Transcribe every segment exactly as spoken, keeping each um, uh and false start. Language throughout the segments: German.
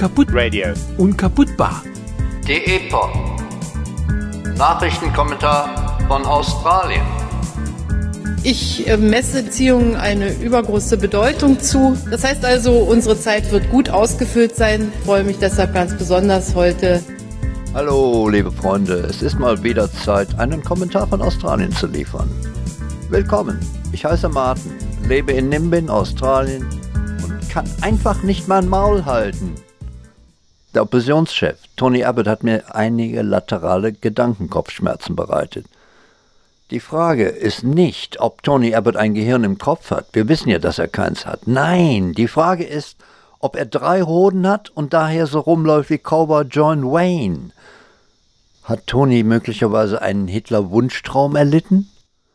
Unkaputt Radio. Unkaputtbar. D E P O D. Nachrichtenkommentar von Australien. Ich äh, messe Beziehungen eine übergroße Bedeutung zu. Das heißt also, unsere Zeit wird gut ausgefüllt sein. Ich freue mich deshalb ganz besonders heute. Hallo, liebe Freunde. Es ist mal wieder Zeit, einen Kommentar von Australien zu liefern. Willkommen. Ich heiße Martin, lebe in Nimbin, Australien und kann einfach nicht mein Maul halten. Der Oppositionschef Tony Abbott hat mir einige laterale Gedankenkopfschmerzen bereitet. Die Frage ist nicht, ob Tony Abbott ein Gehirn im Kopf hat. Wir wissen ja, dass er keins hat. Nein, die Frage ist, ob er drei Hoden hat und daher so rumläuft wie Cowboy John Wayne. Hat Tony möglicherweise einen Hitler-Wunschtraum erlitten?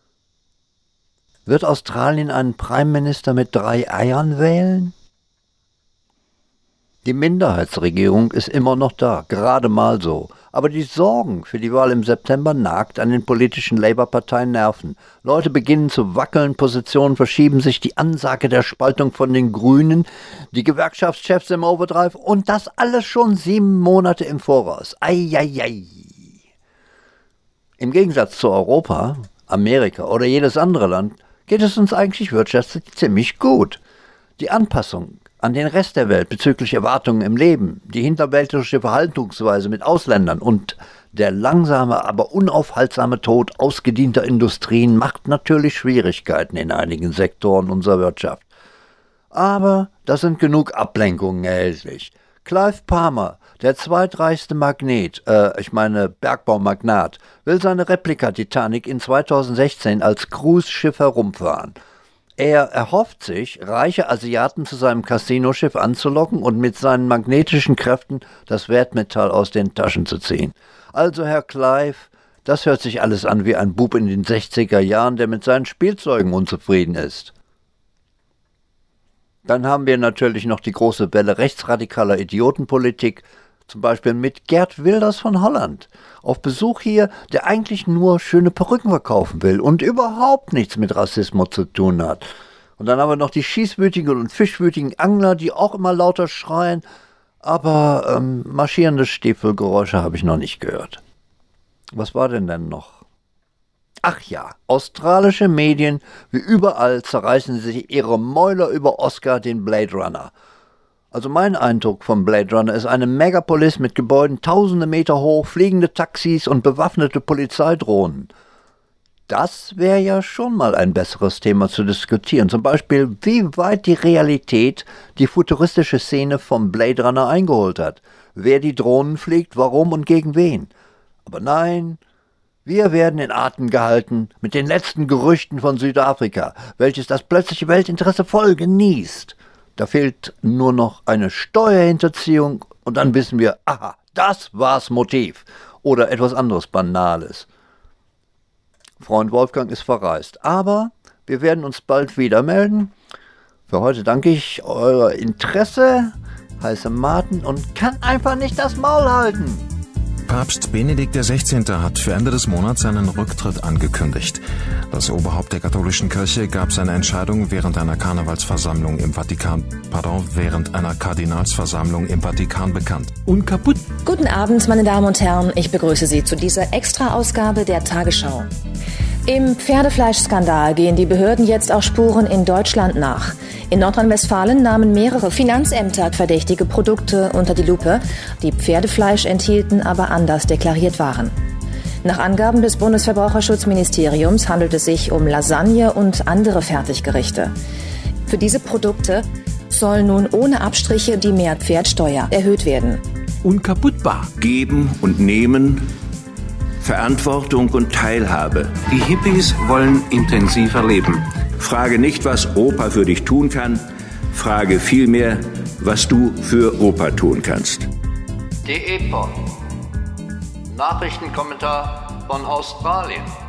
Wird Australien einen Prime Minister mit drei Eiern wählen? Die Minderheitsregierung ist immer noch da, gerade mal so. Aber die Sorgen für die Wahl im September nagt an den politischen Labour-Parteien Nerven. Leute beginnen zu wackeln, Positionen verschieben sich, die Ansage der Spaltung von den Grünen, die Gewerkschaftschefs im Overdrive und das alles schon sieben Monate im Voraus. Eieiei. Im Gegensatz zu Europa, Amerika oder jedes andere Land geht es uns eigentlich wirtschaftlich ziemlich gut. Die Anpassung an den Rest der Welt bezüglich Erwartungen im Leben, die hinterwäldlerische Verhaltensweise mit Ausländern und der langsame, aber unaufhaltsame Tod ausgedienter Industrien macht natürlich Schwierigkeiten in einigen Sektoren unserer Wirtschaft. Aber da sind genug Ablenkungen erhältlich. Clive Palmer, der zweitreichste Magnet, äh, ich meine Bergbaumagnat, will seine Replika-Titanic in zweitausendsechzehn als Cruise-Schiff herumfahren. Er erhofft sich, reiche Asiaten zu seinem Casino-Schiff anzulocken und mit seinen magnetischen Kräften das Wertmetall aus den Taschen zu ziehen. Also, Herr Clive, das hört sich alles an wie ein Bub in den sechziger Jahren, der mit seinen Spielzeugen unzufrieden ist. Dann haben wir natürlich noch die große Welle rechtsradikaler Idiotenpolitik, zum Beispiel mit Geert Wilders von Holland, auf Besuch hier, der eigentlich nur schöne Perücken verkaufen will und überhaupt nichts mit Rassismus zu tun hat. Und dann haben wir noch die schießwütigen und fischwütigen Angler, die auch immer lauter schreien, aber ähm, marschierende Stiefelgeräusche habe ich noch nicht gehört. Was war denn denn noch? Ach ja, australische Medien, wie überall, zerreißen sich ihre Mäuler über Oscar, den Blade Runner. Also mein Eindruck vom Blade Runner ist eine Megapolis mit Gebäuden tausende Meter hoch, fliegende Taxis und bewaffnete Polizeidrohnen. Das wäre ja schon mal ein besseres Thema zu diskutieren. Zum Beispiel, wie weit die Realität die futuristische Szene vom Blade Runner eingeholt hat. Wer die Drohnen fliegt, warum und gegen wen. Aber nein, wir werden in Atem gehalten mit den letzten Gerüchten von Südafrika, welches das plötzliche Weltinteresse voll genießt. Da fehlt nur noch eine Steuerhinterziehung und dann wissen wir, aha, das war's Motiv. Oder etwas anderes Banales. Freund Wolfgang ist verreist, aber wir werden uns bald wieder melden. Für heute danke ich euer Interesse, heiße Martin und kann einfach nicht das Maul halten. Papst Benedikt der Sechzehnte hat für Ende des Monats seinen Rücktritt angekündigt. Das Oberhaupt der katholischen Kirche gab seine Entscheidung während einer Karnevalsversammlung im Vatikan, pardon, während einer Kardinalsversammlung im Vatikan bekannt. Unkaputt. Guten Abend, meine Damen und Herren. Ich begrüße Sie zu dieser Extra-Ausgabe der Tagesschau. Im Pferdefleischskandal gehen die Behörden jetzt auch Spuren in Deutschland nach. In Nordrhein-Westfalen nahmen mehrere Finanzämter verdächtige Produkte unter die Lupe, die Pferdefleisch enthielten, aber anders deklariert waren. Nach Angaben des Bundesverbraucherschutzministeriums handelt es sich um Lasagne und andere Fertiggerichte. Für diese Produkte soll nun ohne Abstriche die Mehrwertsteuer erhöht werden. Unkaputtbar. Geben und nehmen, Verantwortung und Teilhabe. Die Hippies wollen intensiver leben. Frage nicht, was Opa für dich tun kann, frage vielmehr, was du für Opa tun kannst. D E P O D. Nachrichtenkommentar von Australien.